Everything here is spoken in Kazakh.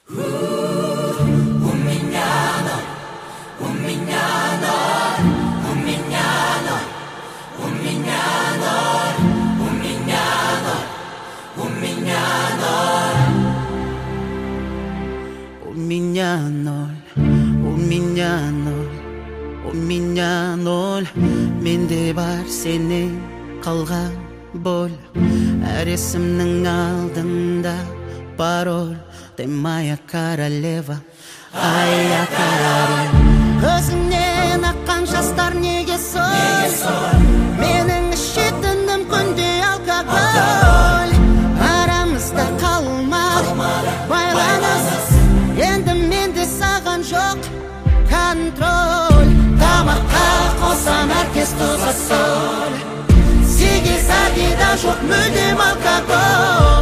У меня ноль, менде бар сенен қалған боль. Әр есімнің алдында пароль. Ты моя королева, ай король. Көзіңнен аққан жастар неге сол? Менің ішетінім күнде алкоголь. Арамызда қалмады байланыс, енді менде саған жоқ контроль. Тамаққа қосам әркез тұзға сол, сегіз айда жоқ мүлдем алкоголь.